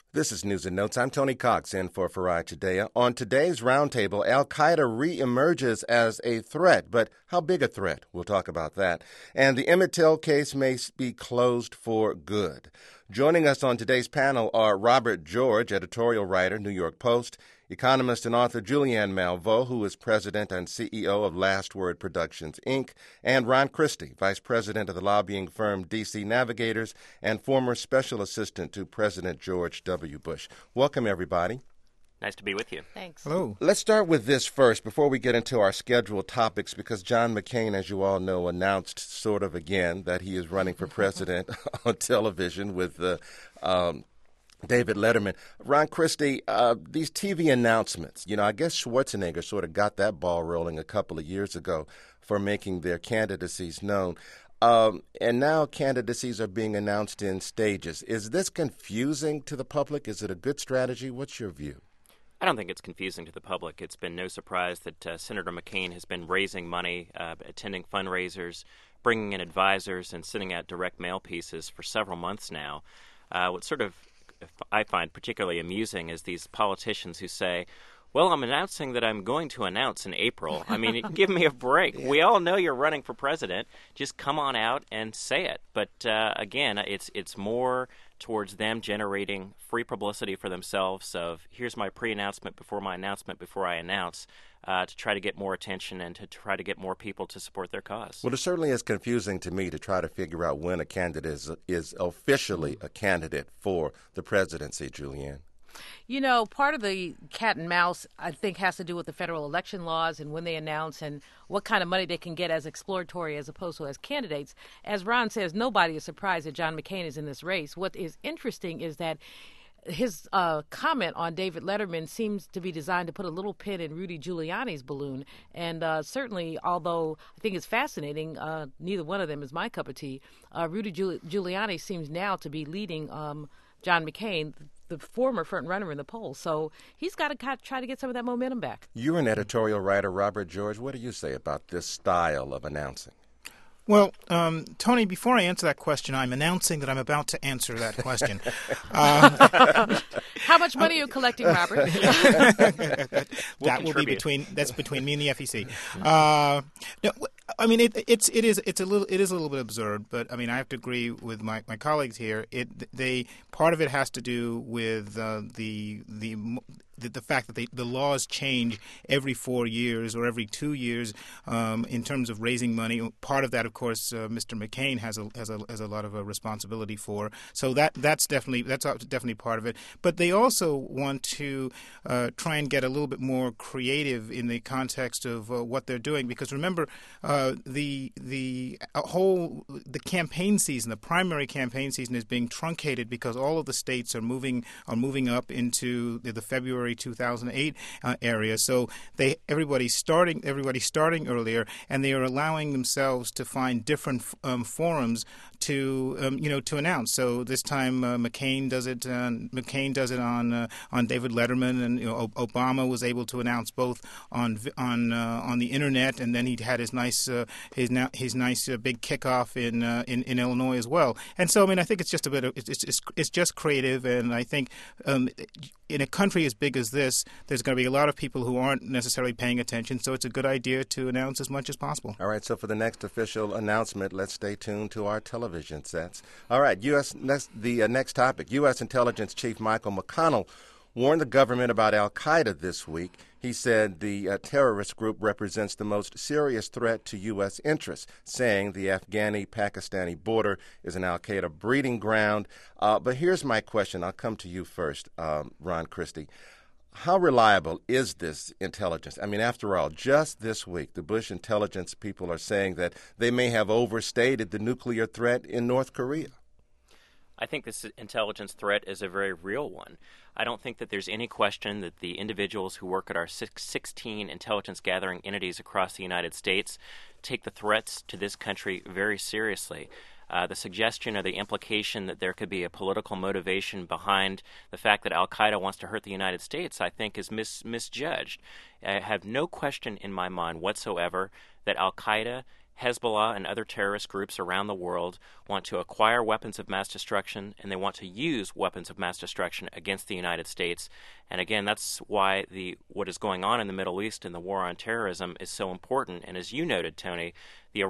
This is News and Notes. I'm Tony Cox in for Farai Chideya. On today's roundtable, Al-Qaeda reemerges as a threat, but how big a threat? We'll talk about that. And the Emmett Till case may be closed for good. Joining us on today's panel are Robert George, editorial writer, New York Post, economist and author Julianne Malveaux, who is president and CEO of Last Word Productions, Inc., and Ron Christie, vice president of the lobbying firm DC Navigators and former special assistant to President George W. Bush. Welcome, everybody. Nice to be with you. Thanks. Hello. Let's start with this first before we get into our scheduled topics, because John McCain, as you all know, announced sort of again that he is running for president on television with David Letterman. Ron Christie, these TV announcements, I guess Schwarzenegger sort of got that ball rolling a couple of years ago for making their candidacies known. And now candidacies are being announced in stages. Is this confusing to the public? Is it a good strategy? What's your view? I don't think it's confusing to the public. It's been no surprise that Senator McCain has been raising money, attending fundraisers, bringing in advisors, and sending out direct mail pieces for several months now. What sort of I find particularly amusing is these politicians who say, well, I'm announcing that I'm going to announce in April. I mean, give me a break. We all know you're running for president. Just come on out and say it. But again, it's more towards them generating free publicity for themselves of here's my pre-announcement before my announcement before I announce, to try to get more attention and to try to get more people to support their cause. Well, it certainly is confusing to me to try to figure out when a candidate is officially a candidate for the presidency, Julianne. Part of the cat and mouse, I think, has to do with the federal election laws and when they announce and what kind of money they can get as exploratory as opposed to as candidates. As Ron says, nobody is surprised that John McCain is in this race. What is interesting is that his comment on David Letterman seems to be designed to put a little pin in Rudy Giuliani's balloon. And certainly, although I think it's fascinating, neither one of them is my cup of tea, Rudy Giuliani seems now to be leading John McCain, the former front runner in the polls. So he's got to try to get some of that momentum back. You're an editorial writer, Robert George. What do you say about this style of announcing? Well, Tony, before I answer that question, I'm announcing that I'm about to answer that question. How much money are you collecting, Robert? That will be between me and the FEC. No, I mean it is a little bit absurd, but I mean I have to agree with my colleagues here. Part of it has to do with the fact that the laws change every 4 years or every 2 years in terms of raising money. Part of that, of course, Mr. McCain has a lot of a responsibility for. So that's definitely part of it. But they also want to try and get a little bit more creative in the context of what they're doing, because remember the campaign season, the primary campaign season, is being truncated because all of the states are moving up into the February 2008 area. So everybody's starting earlier, and they are allowing themselves to find different forums to announce. So this time McCain does it. McCain does it on David Letterman, and Obama was able to announce both on the internet, and then he had his nice big kickoff in Illinois as well. And so I mean I think it's just it's just creative, and I think in a country as big as this, there's going to be a lot of people who aren't necessarily paying attention, so it's a good idea to announce as much as possible. All right, so for the next official announcement, let's stay tuned to our television sets. All right, the next topic. U.S. Intelligence Chief Michael McConnell warned the government about al-Qaeda this week. He said the terrorist group represents the most serious threat to U.S. interests, saying the Afghani-Pakistani border is an al-Qaeda breeding ground. But here's my question. I'll come to you first, Ron Christie. How reliable is this intelligence? I mean, after all, just this week, the Bush intelligence people are saying that they may have overstated the nuclear threat in North Korea. I think this intelligence threat is a very real one. I don't think that there's any question that the individuals who work at our 16 intelligence gathering entities across the United States take the threats to this country very seriously. The suggestion or the implication that there could be a political motivation behind the fact that al-Qaeda wants to hurt the United States, I think, is misjudged. I have no question in my mind whatsoever that al-Qaeda Hezbollah and other terrorist groups around the world want to acquire weapons of mass destruction, and they want to use weapons of mass destruction against the United States. And again, that's why what is going on in the Middle East and the war on terrorism is so important. And as you noted, Tony, the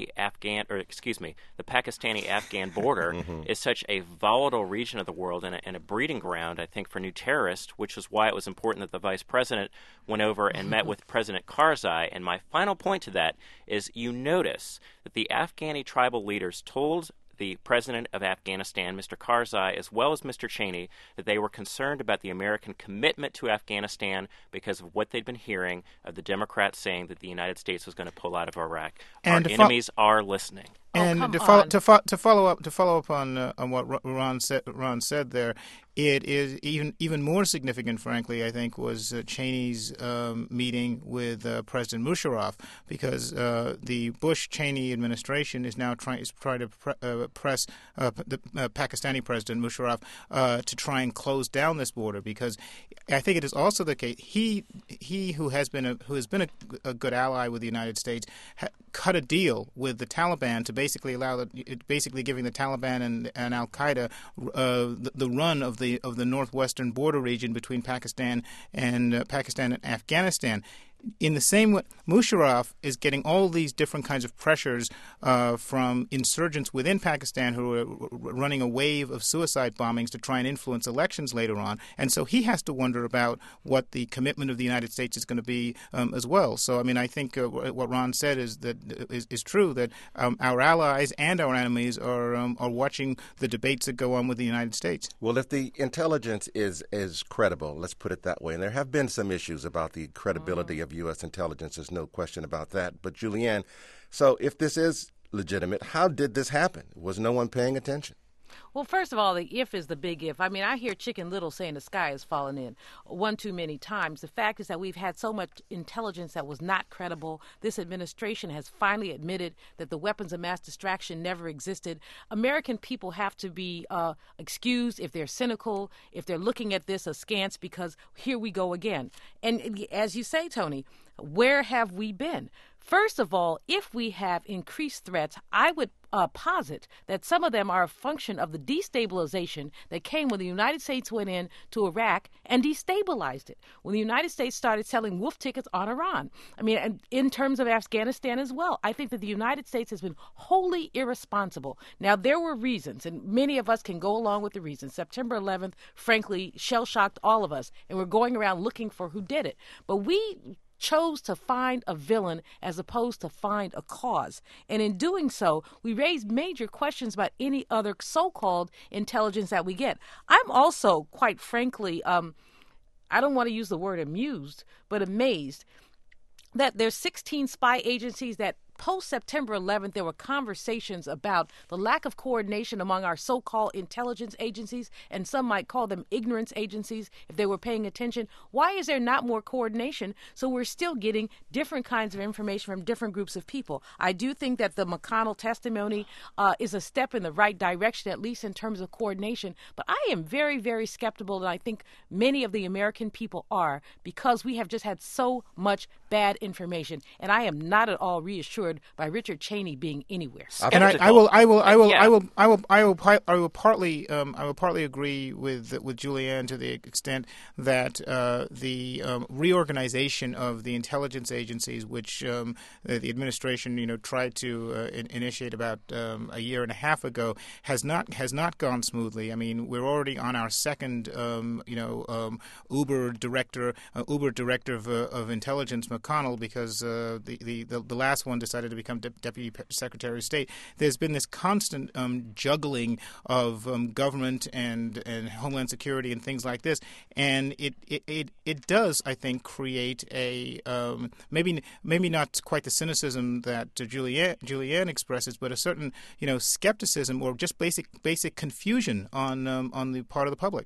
the Pakistani-Afghan border is such a volatile region of the world and a breeding ground, I think, for new terrorists, which is why it was important that the vice president went over and met with President Karzai. And my final point to that is you notice that the Afghani tribal leaders told the president of Afghanistan, Mr. Karzai, as well as Mr. Cheney, that they were concerned about the American commitment to Afghanistan because of what they'd been hearing of the Democrats saying that the United States was going to pull out of Iraq. And our enemies are listening. And to follow up on what Ron said there, it is even more significant, frankly, I think, was Cheney's meeting with President Musharraf, because the Bush-Cheney administration is now trying to press the Pakistani President Musharraf to try and close down this border, because I think it is also the case he who has been a good ally with the United States cut a deal with the Taliban to basically giving the Taliban and Al Qaeda the run of the northwestern border region between Pakistan and Afghanistan. In the same way, Musharraf is getting all these different kinds of pressures from insurgents within Pakistan who are running a wave of suicide bombings to try and influence elections later on. And so he has to wonder about what the commitment of the United States is going to be as well. So, I mean, I think what Ron said is true, that our allies and our enemies are watching the debates that go on with the United States. Well, if the intelligence is credible, let's put it that way, and there have been some issues about the credibility of U.S. intelligence, there's no question about that. But Julianne, so if this is legitimate, how did this happen? Was no one paying attention? Well, first of all, the if is the big if. I mean, I hear Chicken Little saying the sky is falling in one too many times. The fact is that we've had so much intelligence that was not credible. This administration has finally admitted that the weapons of mass destruction never existed. American people have to be excused if they're cynical, if they're looking at this askance, because here we go again. And as you say, Tony, where have we been? First of all, if we have increased threats, I would posit that some of them are a function of the destabilization that came when the United States went in to Iraq and destabilized it. When the United States started selling wolf tickets on Iran. I mean, and in terms of Afghanistan as well, I think that the United States has been wholly irresponsible. Now, there were reasons, and many of us can go along with the reasons. September 11th, frankly, shell-shocked all of us, and we're going around looking for who did it. But we chose to find a villain as opposed to find a cause. And in doing so, we raised major questions about any other so-called intelligence that we get. I'm also, quite frankly, I don't want to use the word amused, but amazed that there's 16 spy agencies that post-September 11th, there were conversations about the lack of coordination among our so-called intelligence agencies, and some might call them ignorance agencies if they were paying attention. Why is there not more coordination? So we're still getting different kinds of information from different groups of people. I do think that the McConnell testimony is a step in the right direction, at least in terms of coordination. But I am very, very skeptical, and I think many of the American people are, because we have just had so much bad information. And I am not at all reassured by Richard Cheney being anywhere. And I will partly agree with Julianne to the extent that the reorganization of the intelligence agencies, which the administration tried to initiate about a year and a half ago, has not gone smoothly. I mean, we're already on our second Uber director of intelligence, McConnell, because the last one decided to become Deputy Secretary of State. There's been this constant juggling of government and Homeland Security and things like this, and it does, I think, create a maybe not quite the cynicism that Julianne expresses, but a certain skepticism or just basic confusion on the part of the public.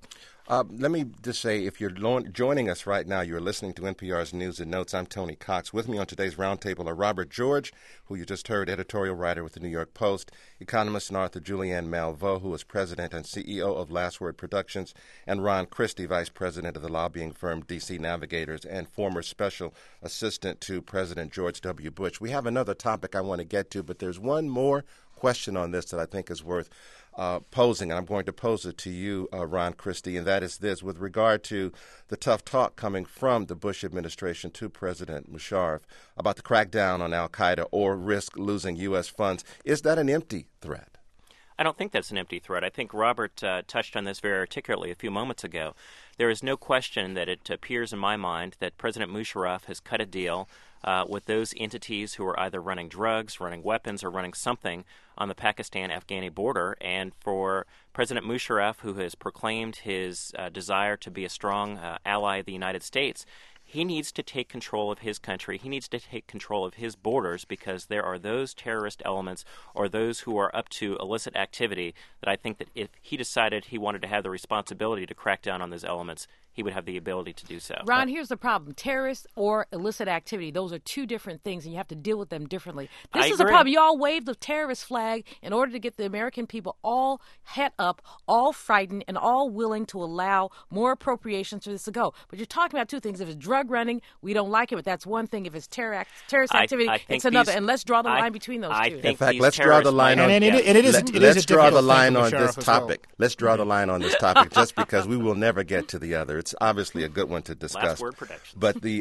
Let me just say, if you're joining us right now, you're listening to NPR's News and Notes. I'm Tony Cox. With me on today's roundtable are Robert George, who you just heard, editorial writer with the New York Post, economist and author Julianne Malveaux, who is president and CEO of Last Word Productions, and Ron Christie, vice president of the lobbying firm DC Navigators and former special assistant to President George W. Bush. We have another topic I want to get to, but there's one more question on this that I think is worth posing, and I'm going to pose it to you, Ron Christie, and that is this. With regard to the tough talk coming from the Bush administration to President Musharraf about the crackdown on al-Qaeda or risk losing U.S. funds, is that an empty threat? I don't think that's an empty threat. I think Robert touched on this very articulately a few moments ago. There is no question that it appears in my mind that President Musharraf has cut a deal with those entities who are either running drugs, running weapons, or running something on the Pakistan-Afghani border. And for President Musharraf, who has proclaimed his desire to be a strong ally of the United States, he needs to take control of his country. He needs to take control of his borders, because there are those terrorist elements or those who are up to illicit activity that I think that if he decided he wanted to have the responsibility to crack down on those elements, he would have the ability to do so. Ron, here's the problem. Terrorist or illicit activity, those are two different things, and you have to deal with them differently. This is the problem. You all waved the terrorist flag in order to get the American people all het up, all frightened, and all willing to allow more appropriations for this to go. But you're talking about two things. If it's drug running, we don't like it, but that's one thing. If it's terrorist activity, it's another. And let's draw the line between those two. In fact, let's draw the line on let's draw the line on this topic. Let's draw the line on this topic, just because we will never get to the other. It's obviously a good one to discuss. Last Word Productions. But the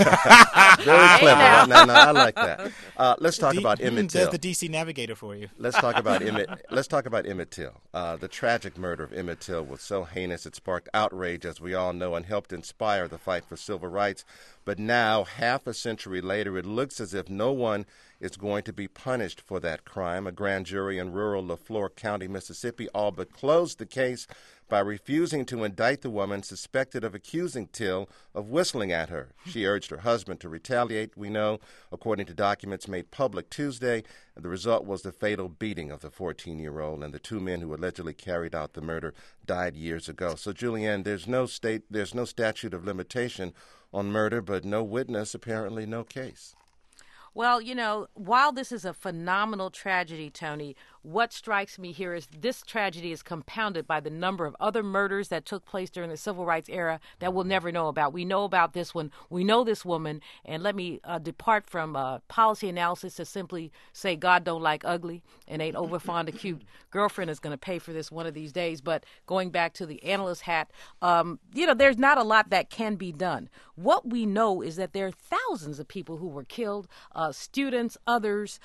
very clever. No, I like that. Let's talk about Emmett Till. There's the DC Navigator for you. Let's talk about Emmett Till. The tragic murder of Emmett Till was so heinous it sparked outrage, as we all know, and helped inspire the fight for civil rights. But now, half a century later, it looks as if no one is going to be punished for that crime. A grand jury in rural LaFleur County, Mississippi, all but closed the case by refusing to indict the woman suspected of accusing Till of whistling at her. She urged her husband to retaliate, we know, according to documents made public Tuesday. The result was the fatal beating of the 14-year-old, and the two men who allegedly carried out the murder died years ago. So, Julianne, there's no statute of limitation on murder, but no witness, apparently no case. Well, while this is a phenomenal tragedy, Tony, what strikes me here is this tragedy is compounded by the number of other murders that took place during the civil rights era that we'll never know about. We know about this one. We know this woman. And let me depart from policy analysis to simply say God don't like ugly and ain't over fond of cute. Girlfriend is going to pay for this one of these days. But going back to the analyst hat, there's not a lot that can be done. What we know is that there are thousands of people who were killed, students, others,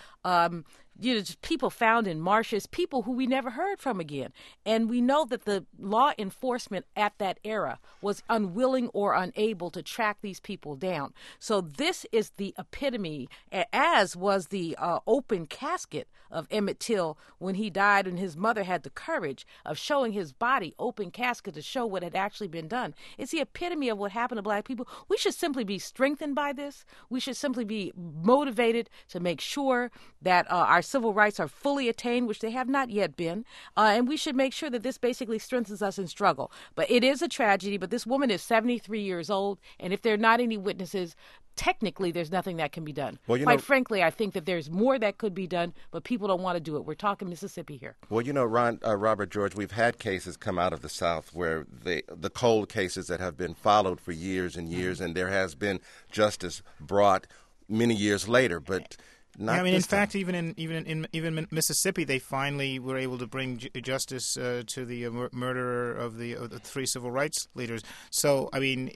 just people found in marshes, people who we never heard from again. And we know that the law enforcement at that era was unwilling or unable to track these people down. So this is the epitome, as was the open casket of Emmett Till when he died, and his mother had the courage of showing his body, open casket, to show what had actually been done. It's the epitome of what happened to black people. We should simply be strengthened by this. We should simply be motivated to make sure that our civil rights are fully attained, which they have not yet been, and we should make sure that this basically strengthens us in struggle. But it is a tragedy, but this woman is 73 years old, and if there are not any witnesses, technically there's nothing that can be done. Well, Quite frankly, I think that there's more that could be done, but people don't want to do it. We're talking Mississippi here. Well, Robert George, we've had cases come out of the South where the cold cases that have been followed for years and years, and there has been justice brought many years later, but in fact, even in Mississippi, they finally were able to bring justice to the murderer of the three civil rights leaders. So,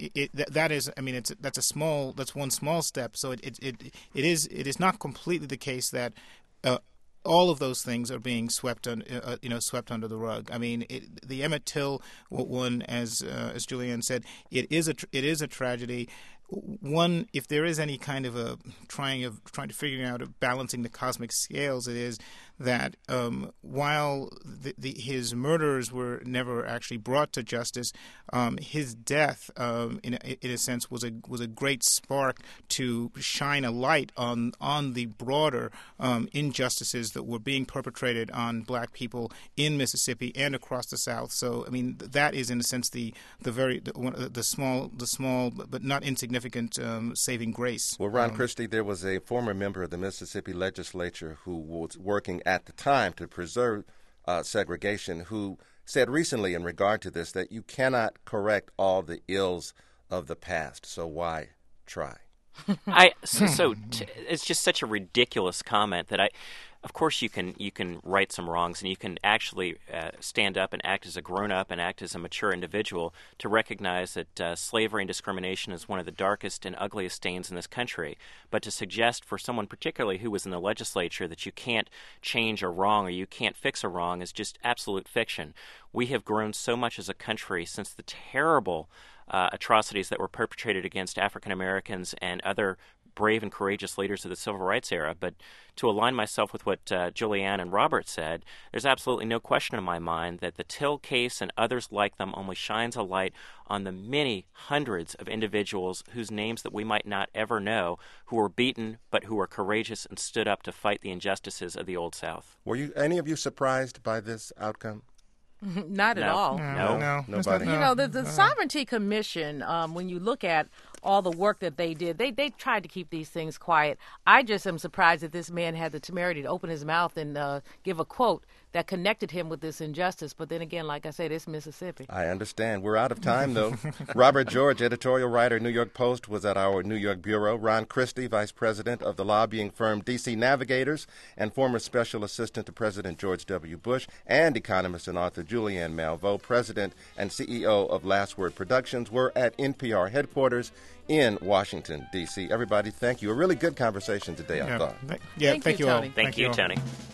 that's one small step. So it is not completely the case that all of those things are being swept under the rug. The Emmett Till one, as Julianne said, it is a tragedy. One, if there is any kind of a trying to figure out balancing the cosmic scales, it is that while his murderers were never actually brought to justice, his death, in a sense, was a great spark to shine a light on the broader injustices that were being perpetrated on black people in Mississippi and across the South. So, I mean, that is in a sense the small but not insignificant saving grace. Well, Ron Christie, there was a former member of the Mississippi legislature who was working at the time to preserve segregation, who said recently in regard to this that you cannot correct all the ills of the past, so why try? It's just such a ridiculous comment that of course you can right some wrongs, and you can actually stand up and act as a grown-up and act as a mature individual to recognize that slavery and discrimination is one of the darkest and ugliest stains in this country. But to suggest for someone particularly who was in the legislature that you can't change a wrong or you can't fix a wrong is just absolute fiction. We have grown so much as a country since the terrible atrocities that were perpetrated against African Americans and other brave and courageous leaders of the civil rights era. But to align myself with what Julianne and Robert said, there's absolutely no question in my mind that the Till case and others like them only shines a light on the many hundreds of individuals whose names that we might not ever know, who were beaten but who were courageous and stood up to fight the injustices of the Old South. Were any of you surprised by this outcome? Not at all. No. Nobody. You know, the Sovereignty Commission, when you look at all the work that they did, they tried to keep these things quiet. I just am surprised that this man had the temerity to open his mouth and give a quote that connected him with this injustice. But then again, like I said, it's Mississippi. I understand. We're out of time, though. Robert George, editorial writer, New York Post, was at our New York bureau. Ron Christie, vice president of the lobbying firm D.C. Navigators and former special assistant to President George W. Bush, and economist and author Julianne Malveaux, president and CEO of Last Word Productions, were at NPR headquarters in Washington, D.C. Everybody, thank you. A really good conversation today, I thought. Thank you all. Tony. Thank you, Tony.